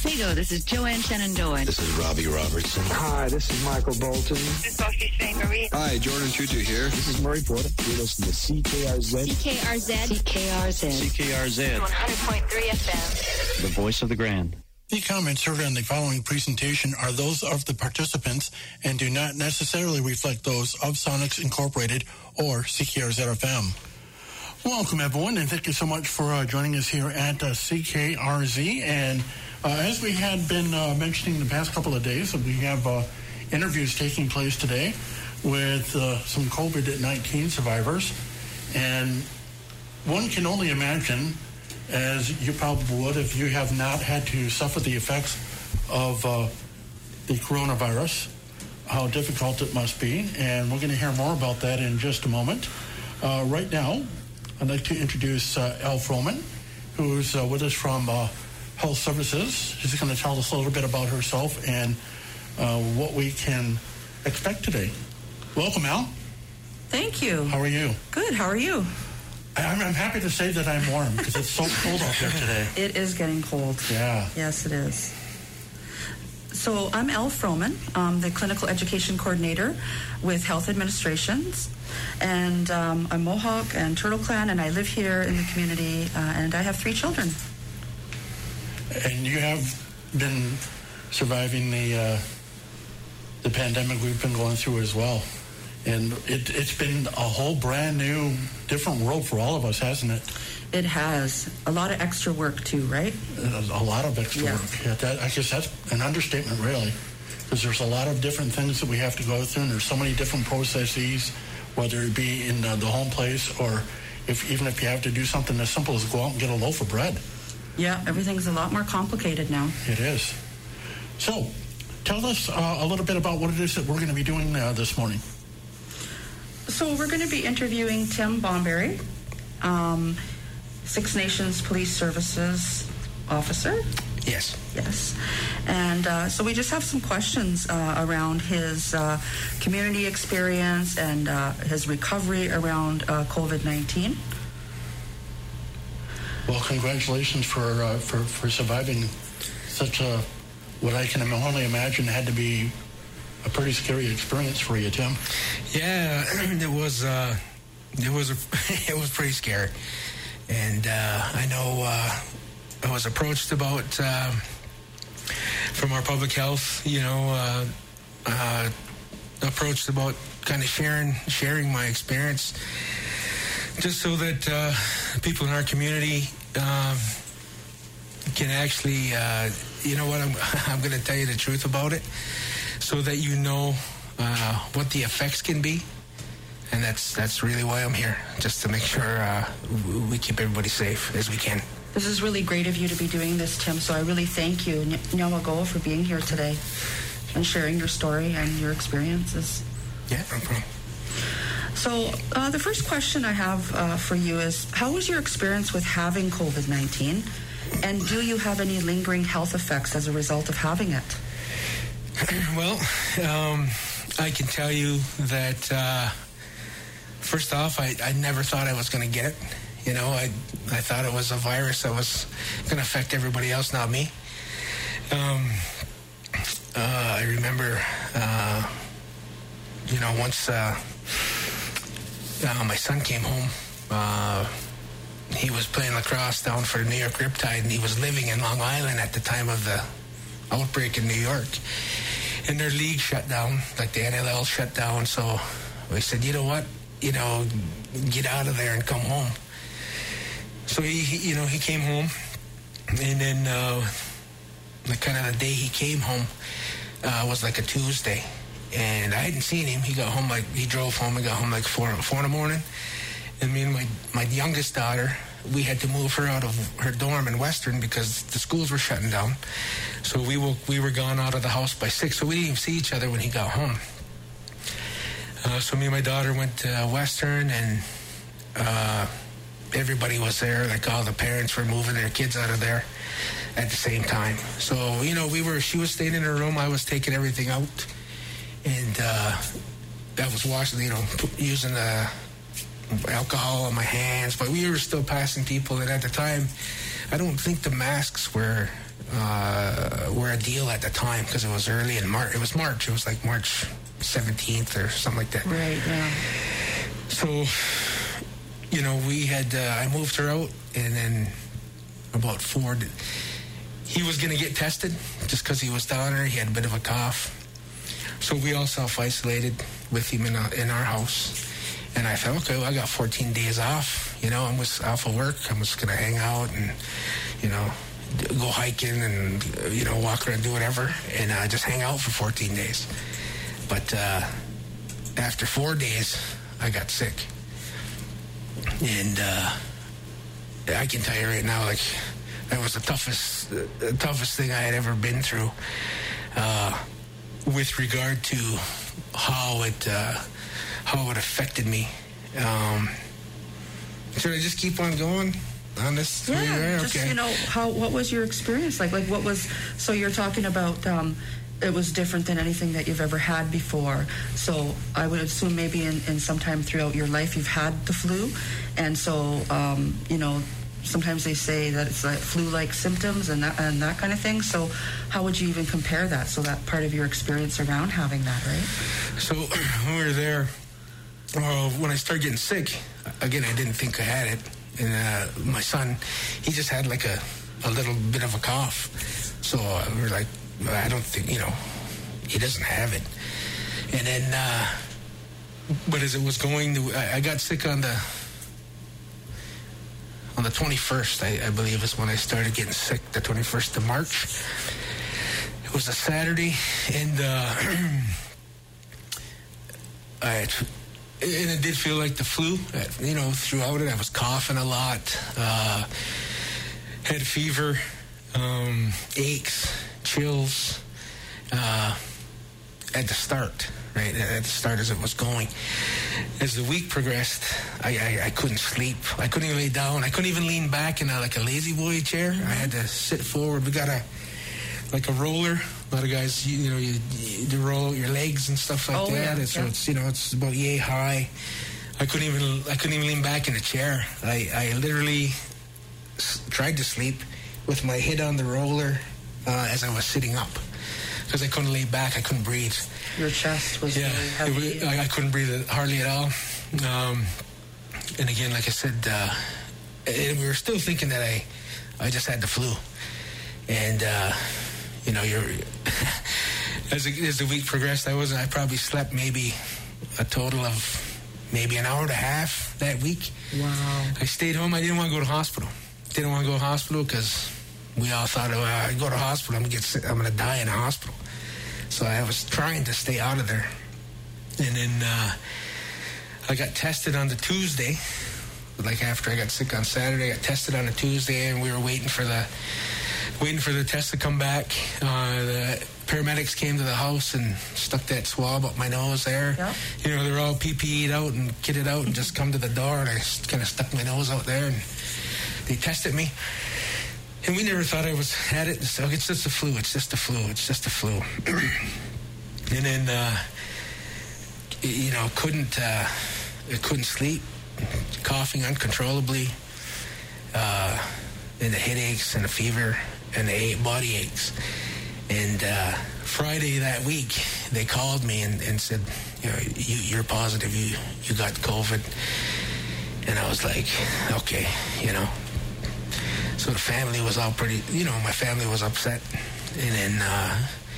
Hey, this is Joanne Shenandoah. This is Robbie Robertson. Hi, this is Michael Bolton. This is Sophie St. Marie. Hi, Jordan Tutu here. This is Murray Porter. You're listening to CKRZ. CKRZ. CKRZ. CKRZ. 100.3 FM. The voice of the Grand. The comments heard on the following presentation are those of the participants and do not necessarily reflect those of Sonics Incorporated or CKRZ-FM. Welcome, everyone, and thank you so much for joining us here at CKRZ. And as we had been mentioning the past couple of days, we have interviews taking place today with some COVID-19 survivors. And one can only imagine, as you probably would if you have not had to suffer the effects of the coronavirus, how difficult it must be. And we're going to hear more about that in just a moment. Right now, I'd like to introduce Elle Froman, who's with us from Health Services. She's going to tell us a little bit about herself and what we can expect today. Welcome, Elle. Thank you. How are you? Good. How are you? I'm happy to say that I'm warm because it's so cold out there today. It is getting cold. Yeah. Yes, it is. So I'm Elle Froman. I'm the Clinical Education Coordinator with Health Administrations. And I'm Mohawk and Turtle Clan, and I live here in the community, and I have 3 children. And you have been surviving the pandemic we've been going through as well. And it's been a whole brand new, different world for all of us, hasn't it? It has. A lot of extra work, too, right? A lot of extra work. Yeah, I guess that's an understatement, really. Because there's a lot of different things that we have to go through, and there's so many different processes, whether it be in the home place or even if you have to do something as simple as go out and get a loaf of bread. Yeah, everything's a lot more complicated now. It is. So, tell us a little bit about what it is that we're going to be doing this morning. So we're going to be interviewing Tim Bomberry, Six Nations Police Services officer. Yes. Yes. And so we just have some questions around his community experience and his recovery around COVID-19. Well, congratulations for surviving such a, what I can only imagine had to be a pretty scary experience for you, Tim. Yeah, it was pretty scary. And I know I was approached about from our public health, approached about kind of sharing my experience, just so that people in our community can actually, I'm going to tell you the truth about it, so that you know what the effects can be. And that's really why I'm here, just to make sure we keep everybody safe as we can. This is really great of you to be doing this, Tim, so I really thank you, Nyawagoa, for being here today and sharing your story and your experiences. Yeah, no problem. So the first question I have for you is, how was your experience with having COVID-19, and do you have any lingering health effects as a result of having it? Well, I can tell you that, first off, I never thought I was going to get it. I thought it was a virus that was going to affect everybody else, not me. I remember, once my son came home, he was playing lacrosse down for the New York Riptide, and he was living in Long Island at the time of the outbreak in New York. And their league shut down, like the NLL shut down, so we said, you know what, get out of there and come home. So he came home, and then the day he came home was like a Tuesday, and I hadn't seen him. He drove home and got home like 4 in the morning, and me and my youngest daughter, we had to move her out of her dorm in Western because the schools were shutting down. So we were gone out of the house by 6, so we didn't even see each other when he got home. So me and my daughter went to Western, and everybody was there. Like all the parents were moving their kids out of there at the same time. So, she was staying in her room. I was taking everything out. And I was washing, using the alcohol on my hands. But we were still passing people. And at the time, I don't think the masks were a deal at the time because it was early in March. It was March. It was like March 17th or something like that. Right, yeah. So, you know, we had, I moved her out, and then about he was going to get tested just because he was down there. He had a bit of a cough. So we all self-isolated with him in our house. And I thought, okay, well, I got 14 days off. You know, I was off of work. I'm just going to hang out and, you know, go hiking and, you know, walk around, do whatever, and just hang out for 14 days. But after 4 days, I got sick. And I can tell you right now, like, that was the toughest thing I had ever been through with regard to how it affected me. Should I just keep on going on this? Yeah, just, okay. you know, what was your experience like? Like, what was, so you're talking about, it was different than anything that you've ever had before. So I would assume maybe in some time throughout your life you've had the flu. And so, you know, sometimes they say that it's like flu-like symptoms and that kind of thing. So how would you even compare that? So that part of your experience around having that, right? So when we were there, when I started getting sick, again, I didn't think I had it. And my son, he just had like a little bit of a cough. So we were like, I don't think, you know, he doesn't have it. And then, but as it was going, I got sick on the 21st, I believe, is when I started getting sick, the 21st of March. It was a Saturday, and it did feel like the flu. You know, throughout it, I was coughing a lot, had fever, aches, chills, at the start, right? At the start as it was going. As the week progressed, I couldn't sleep. I couldn't even lay down. I couldn't even lean back in like a lazy boy chair. I had to sit forward. We got a roller. A lot of guys, you know, you roll out your legs and stuff like that. Yeah, So it's, you know, it's about yay high. I couldn't even lean back in a chair. I literally tried to sleep with my head on the roller as I was sitting up because I couldn't lay back. I couldn't breathe. Your chest was really heavy. I couldn't breathe hardly at all. And again, like I said, and we were still thinking that I just had the flu. And you know, as the week progressed, I probably slept maybe a total of maybe an hour and a half that week. Wow. I stayed home. I didn't want to go to hospital. Didn't want to go to hospital because we all thought, oh, I go to hospital, I'm going to die in a hospital. So I was trying to stay out of there. And then I got tested on the Tuesday. Like after I got sick on Saturday, I got tested on a Tuesday, and we were waiting for the test to come back. The paramedics came to the house and stuck that swab up my nose there. Yep. You know, they're all PPE'd out and kitted out and just come to the door, and I kind of stuck my nose out there, and they tested me. And we never thought I had it. So it's just the flu. It's just the flu. It's just the flu. And then, you know, couldn't sleep, coughing uncontrollably, and the headaches and the fever and the body aches. And Friday that week, they called me and said, you know, you're positive. You got COVID. And I was like, okay, you know. So the family was all pretty, you know, my family was upset. And then